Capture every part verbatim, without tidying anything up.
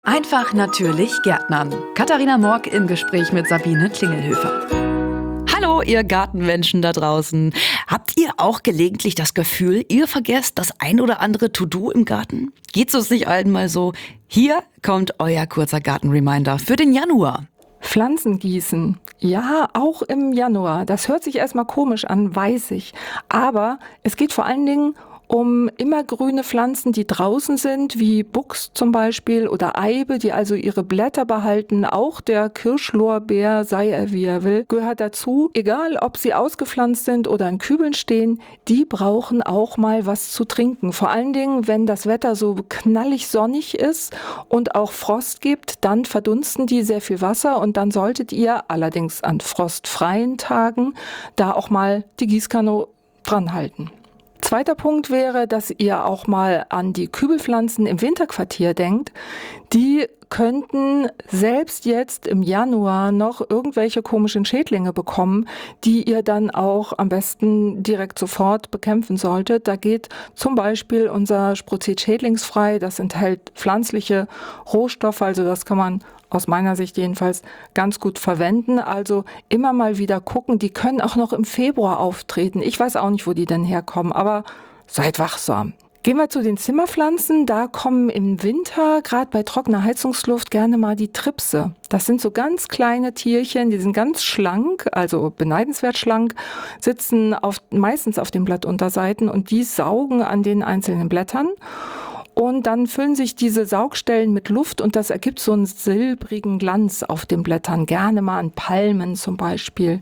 Einfach natürlich Gärtnern. Katharina Morg im Gespräch mit Sabine Klingelhöfer. Hallo, ihr Gartenmenschen da draußen. Habt ihr auch gelegentlich das Gefühl, ihr vergesst das ein oder andere To-Do im Garten? Geht's uns nicht allen mal so? Hier kommt euer kurzer Garten-Reminder für den Januar. Pflanzen gießen. Ja, auch im Januar. Das hört sich erstmal komisch an, weiß ich. Aber es geht vor allen Dingen um immergrüne Pflanzen, die draußen sind, wie Buchs zum Beispiel oder Eibe, die also ihre Blätter behalten. Auch der Kirschlorbeer, sei er wie er will, gehört dazu. Egal, ob sie ausgepflanzt sind oder in Kübeln stehen, die brauchen auch mal was zu trinken. Vor allen Dingen, wenn das Wetter so knallig sonnig ist und auch Frost gibt, dann verdunsten die sehr viel Wasser und dann solltet ihr allerdings an frostfreien Tagen da auch mal die Gießkanne dran halten. Zweiter Punkt wäre, dass ihr auch mal an die Kübelpflanzen im Winterquartier denkt. Die könnten selbst jetzt im Januar noch irgendwelche komischen Schädlinge bekommen, die ihr dann auch am besten direkt sofort bekämpfen solltet. Da geht zum Beispiel unser Sprozid schädlingsfrei. Das enthält pflanzliche Rohstoffe, also das kann man aus meiner Sicht jedenfalls ganz gut verwenden. Also immer mal wieder gucken. Die können auch noch im Februar auftreten. Ich weiß auch nicht, wo die denn herkommen, aber seid wachsam. Gehen wir zu den Zimmerpflanzen. Da kommen im Winter, gerade bei trockener Heizungsluft, gerne mal die Tripse. Das sind so ganz kleine Tierchen, die sind ganz schlank, also beneidenswert schlank, sitzen auf, meistens auf den Blattunterseiten und die saugen an den einzelnen Blättern. Und dann füllen sich diese Saugstellen mit Luft und das ergibt so einen silbrigen Glanz auf den Blättern, gerne mal an Palmen zum Beispiel.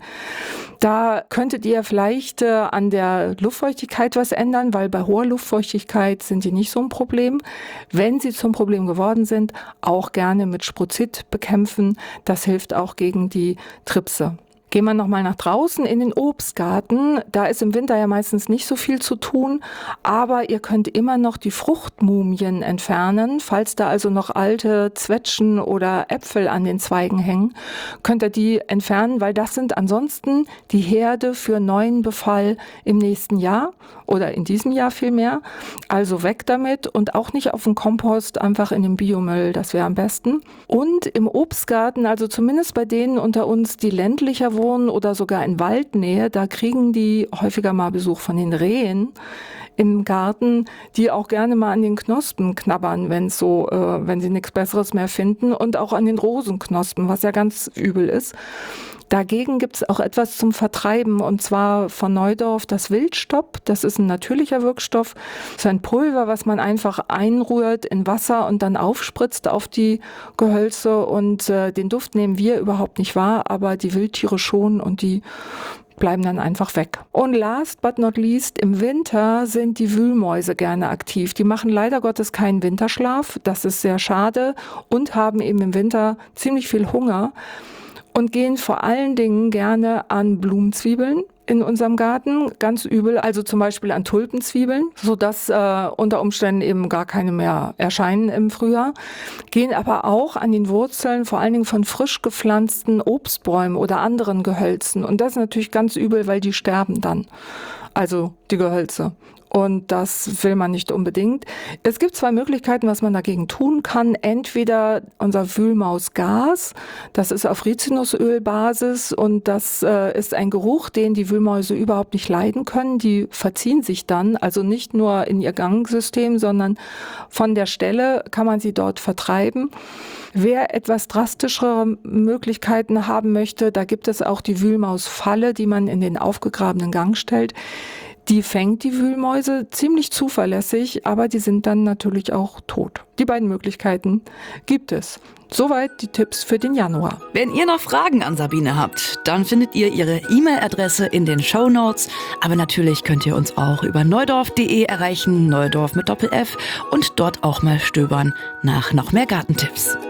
Da könntet ihr vielleicht äh, an der Luftfeuchtigkeit was ändern, weil bei hoher Luftfeuchtigkeit sind die nicht so ein Problem. Wenn sie zum Problem geworden sind, auch gerne mit Sprozid bekämpfen. Das hilft auch gegen die Tripse. Gehen wir nochmal nach draußen in den Obstgarten. Da ist im Winter ja meistens nicht so viel zu tun, aber ihr könnt immer noch die Fruchtmumien entfernen. Falls da also noch alte Zwetschgen oder Äpfel an den Zweigen hängen, könnt ihr die entfernen, weil das sind ansonsten die Herde für neuen Befall im nächsten Jahr oder in diesem Jahr vielmehr. Also weg damit und auch nicht auf den Kompost, einfach in den Biomüll, das wäre am besten. Und im Obstgarten, also zumindest bei denen unter uns, die ländlicher wohnen oder sogar in Waldnähe, da kriegen die häufiger mal Besuch von den Rehen im Garten, die auch gerne mal an den Knospen knabbern, wenn so, äh, wenn sie nichts Besseres mehr finden und auch an den Rosenknospen, was ja ganz übel ist. Dagegen gibt es auch etwas zum Vertreiben und zwar von Neudorf das Wildstopp. Das ist ein natürlicher Wirkstoff. Das ist ein Pulver, was man einfach einrührt in Wasser und dann aufspritzt auf die Gehölze und äh, den Duft nehmen wir überhaupt nicht wahr, aber die Wildtiere schon und die bleiben dann einfach weg. Und last but not least, im Winter sind die Wühlmäuse gerne aktiv. Die machen leider Gottes keinen Winterschlaf. Das ist sehr schade und haben eben im Winter ziemlich viel Hunger. Und gehen vor allen Dingen gerne an Blumenzwiebeln in unserem Garten, ganz übel, also zum Beispiel an Tulpenzwiebeln, sodass äh, unter Umständen eben gar keine mehr erscheinen im Frühjahr, gehen aber auch an den Wurzeln, vor allen Dingen von frisch gepflanzten Obstbäumen oder anderen Gehölzen. Und das ist natürlich ganz übel, weil die sterben dann, also die Gehölze. Und das will man nicht unbedingt. Es gibt zwei Möglichkeiten, was man dagegen tun kann. Entweder unser Wühlmausgas, das ist auf Rizinusölbasis und das äh, ist ein Geruch, den die Wühlmäuse überhaupt nicht leiden können. Die verziehen sich dann, also nicht nur in ihr Gangsystem, sondern von der Stelle kann man sie dort vertreiben. Wer etwas drastischere Möglichkeiten haben möchte, da gibt es auch die Wühlmausfalle, die man in den aufgegrabenen Gang stellt. Die fängt die Wühlmäuse ziemlich zuverlässig, aber die sind dann natürlich auch tot. Die beiden Möglichkeiten gibt es. Soweit die Tipps für den Januar. Wenn ihr noch Fragen an Sabine habt, dann findet ihr ihre E-Mail-Adresse in den Shownotes. Aber natürlich könnt ihr uns auch über neudorf punkt de erreichen, Neudorf mit Doppel-F, und dort auch mal stöbern nach noch mehr Gartentipps.